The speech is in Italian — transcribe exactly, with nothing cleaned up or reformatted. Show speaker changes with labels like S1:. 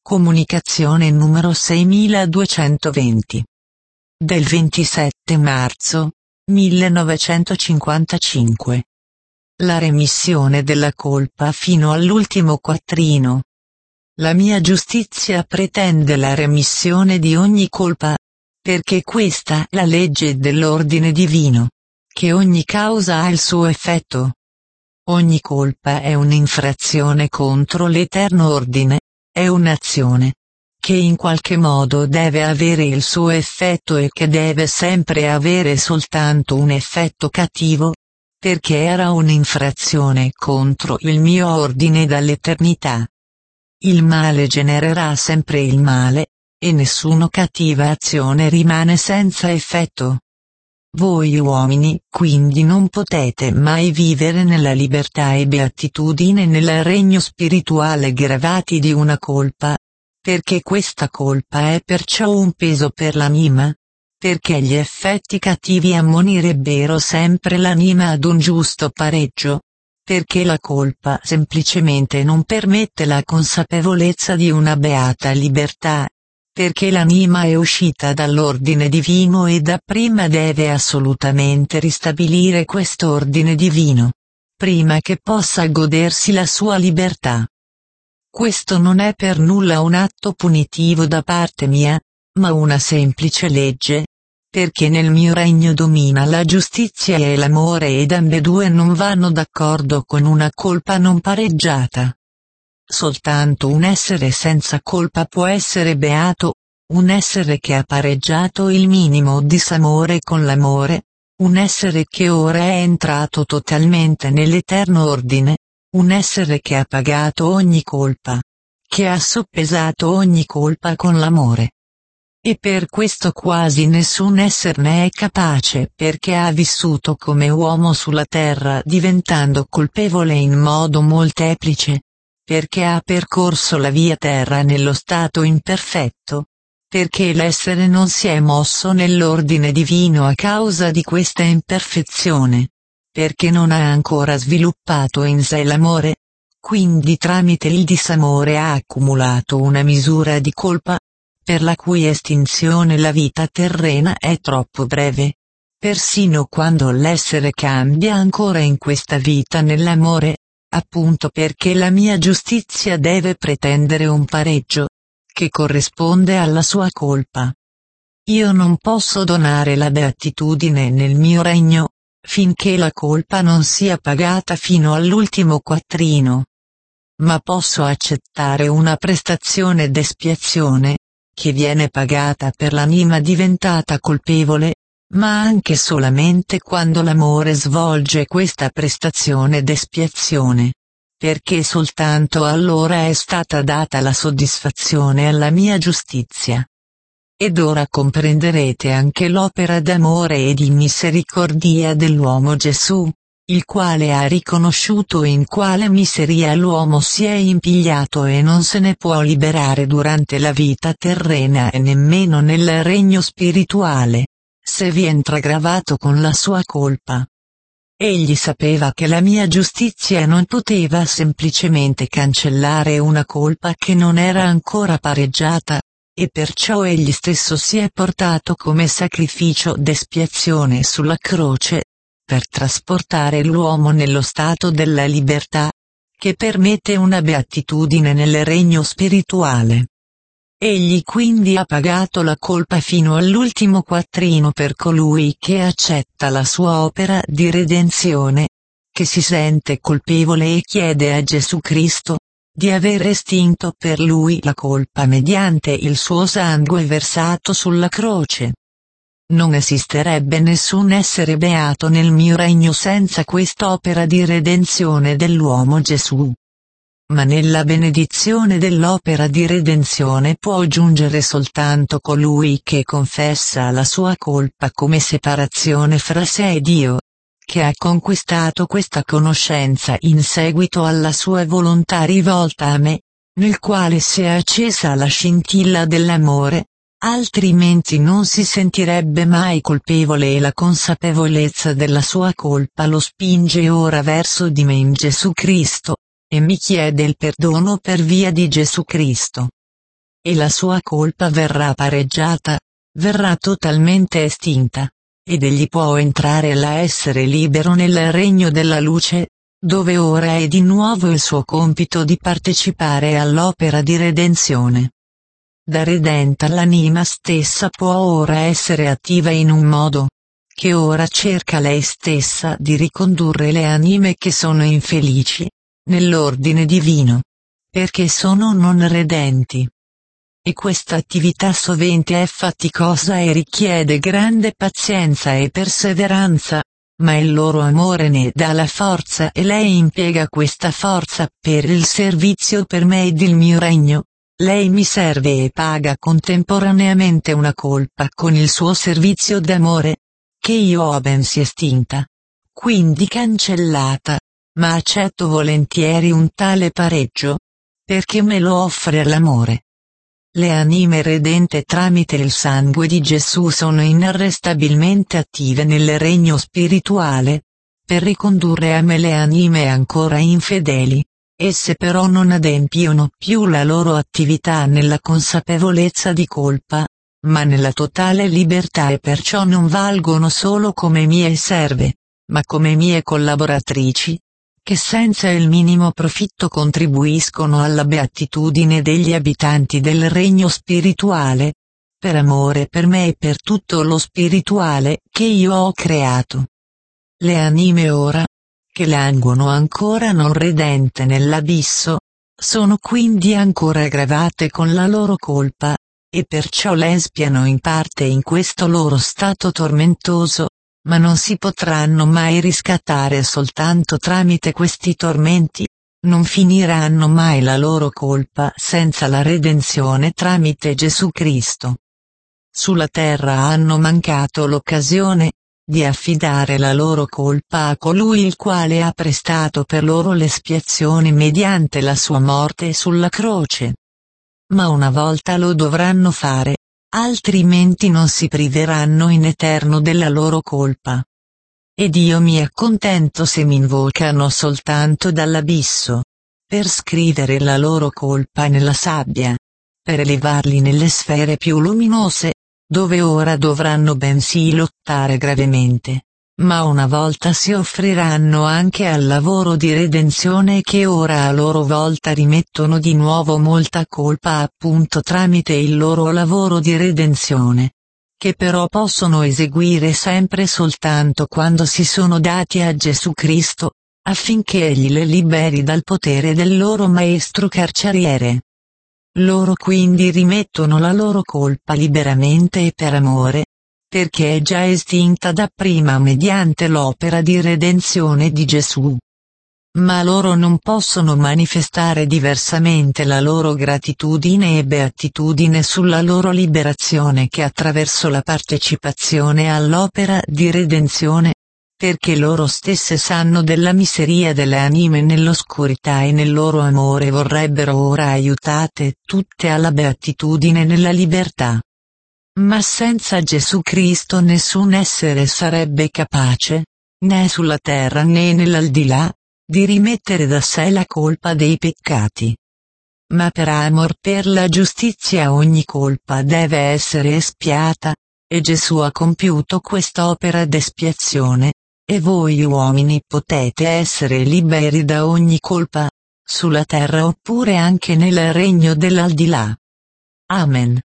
S1: Comunicazione numero seiemiladuecentoventi. Del ventisette marzo millenovecentocinquantacinque. La remissione della colpa fino all'ultimo quattrino. La mia giustizia pretende la remissione di ogni colpa, perché questa è la legge dell'ordine divino, che ogni causa ha il suo effetto. Ogni colpa è un'infrazione contro l'eterno ordine, è un'azione che in qualche modo deve avere il suo effetto e che deve sempre avere soltanto un effetto cattivo, perché era un'infrazione contro il mio ordine dall'eternità. Il male genererà sempre il male, e nessuna cattiva azione rimane senza effetto. Voi uomini quindi non potete mai vivere nella libertà e beatitudine nel regno spirituale gravati di una colpa, perché questa colpa è perciò un peso per l'anima, perché gli effetti cattivi ammonirebbero sempre l'anima ad un giusto pareggio, perché la colpa semplicemente non permette la consapevolezza di una beata libertà, perché l'anima è uscita dall'ordine divino e dapprima deve assolutamente ristabilire quest'ordine divino, prima che possa godersi la sua libertà. Questo non è per nulla un atto punitivo da parte mia, ma una semplice legge, perché nel mio regno domina la giustizia e l'amore ed ambedue non vanno d'accordo con una colpa non pareggiata. Soltanto un essere senza colpa può essere beato, un essere che ha pareggiato il minimo dissamore con l'amore, un essere che ora è entrato totalmente nell'eterno ordine, un essere che ha pagato ogni colpa, che ha soppesato ogni colpa con l'amore. E per questo quasi nessun esserne è capace perché ha vissuto come uomo sulla terra diventando colpevole in modo molteplice, perché ha percorso la via terra nello stato imperfetto, perché l'essere non si è mosso nell'ordine divino a causa di questa imperfezione, perché non ha ancora sviluppato in sé l'amore, quindi tramite il disamore ha accumulato una misura di colpa, per la cui estinzione la vita terrena è troppo breve. Persino quando l'essere cambia ancora in questa vita nell'amore, appunto perché la mia giustizia deve pretendere un pareggio, che corrisponde alla sua colpa. Io non posso donare la beatitudine nel mio regno, finché la colpa non sia pagata fino all'ultimo quattrino. Ma posso accettare una prestazione d'espiazione, che viene pagata per l'anima diventata colpevole, ma anche solamente quando l'amore svolge questa prestazione d'espiazione, perché soltanto allora è stata data la soddisfazione alla mia giustizia. Ed ora comprenderete anche l'opera d'amore e di misericordia dell'uomo Gesù, il quale ha riconosciuto in quale miseria l'uomo si è impigliato e non se ne può liberare durante la vita terrena e nemmeno nel regno spirituale, se vi entra gravato con la sua colpa. Egli sapeva che la mia giustizia non poteva semplicemente cancellare una colpa che non era ancora pareggiata, e perciò egli stesso si è portato come sacrificio d'espiazione sulla croce, per trasportare l'uomo nello stato della libertà, che permette una beatitudine nel regno spirituale. Egli quindi ha pagato la colpa fino all'ultimo quattrino per colui che accetta la sua opera di redenzione, che si sente colpevole e chiede a Gesù Cristo di aver estinto per lui la colpa mediante il suo sangue versato sulla croce. Non esisterebbe nessun essere beato nel mio regno senza quest'opera di redenzione dell'uomo Gesù. Ma nella benedizione dell'opera di redenzione può giungere soltanto colui che confessa la sua colpa come separazione fra sé e Dio, che ha conquistato questa conoscenza in seguito alla sua volontà rivolta a me, nel quale si è accesa la scintilla dell'amore, altrimenti non si sentirebbe mai colpevole e la consapevolezza della sua colpa lo spinge ora verso di me in Gesù Cristo, e mi chiede il perdono per via di Gesù Cristo. e la sua colpa verrà pareggiata, verrà totalmente estinta, ed egli può entrare a essere libero nel regno della luce, dove ora è di nuovo il suo compito di partecipare all'opera di redenzione. Da redenta l'anima stessa può ora essere attiva in un modo, che ora cerca lei stessa di ricondurre le anime che sono infelici, nell'ordine divino, perché sono non redenti. E questa attività sovente è faticosa e richiede grande pazienza e perseveranza, ma il loro amore ne dà la forza e lei impiega questa forza per il servizio per me ed il mio regno. Lei mi serve e paga contemporaneamente una colpa con il suo servizio d'amore, che io ho bensì estinta, quindi cancellata, ma accetto volentieri un tale pareggio, perché me lo offre l'amore. Le anime redente tramite il sangue di Gesù sono inarrestabilmente attive nel regno spirituale, per ricondurre a me le anime ancora infedeli. Esse però non adempiono più la loro attività nella consapevolezza di colpa, ma nella totale libertà e perciò non valgono solo come mie serve, ma come mie collaboratrici, che senza il minimo profitto contribuiscono alla beatitudine degli abitanti del regno spirituale, per amore per me e per tutto lo spirituale che io ho creato. Le anime ora, che languono ancora non redente nell'abisso, sono quindi ancora aggravate con la loro colpa, e perciò l'espiano in parte in questo loro stato tormentoso, ma non si potranno mai riscattare soltanto tramite questi tormenti, non finiranno mai la loro colpa senza la redenzione tramite Gesù Cristo. Sulla terra hanno mancato l'occasione di affidare la loro colpa a colui il quale ha prestato per loro l'espiazione mediante la sua morte sulla croce. Ma una volta lo dovranno fare, altrimenti non si priveranno in eterno della loro colpa. Ed io mi accontento se mi invocano soltanto dall'abisso, per scrivere la loro colpa nella sabbia, per elevarli nelle sfere più luminose, dove ora dovranno bensì lottare gravemente, ma una volta si offriranno anche al lavoro di redenzione che ora a loro volta rimettono di nuovo molta colpa appunto tramite il loro lavoro di redenzione, che però possono eseguire sempre soltanto quando si sono dati a Gesù Cristo, affinché egli le liberi dal potere del loro maestro carceriere. Loro quindi rimettono la loro colpa liberamente e per amore, perché è già estinta dapprima mediante l'opera di redenzione di Gesù. Ma loro non possono manifestare diversamente la loro gratitudine e beatitudine sulla loro liberazione che attraverso la partecipazione all'opera di redenzione, perché loro stesse sanno della miseria delle anime nell'oscurità e nel loro amore vorrebbero ora aiutate tutte alla beatitudine nella libertà. Ma senza Gesù Cristo nessun essere sarebbe capace, né sulla terra né nell'aldilà, di rimettere da sé la colpa dei peccati. Ma per amor per la giustizia ogni colpa deve essere espiata, e Gesù ha compiuto quest'opera d'espiazione, e voi uomini potete essere liberi da ogni colpa, sulla terra oppure anche nel regno dell'aldilà. Amen.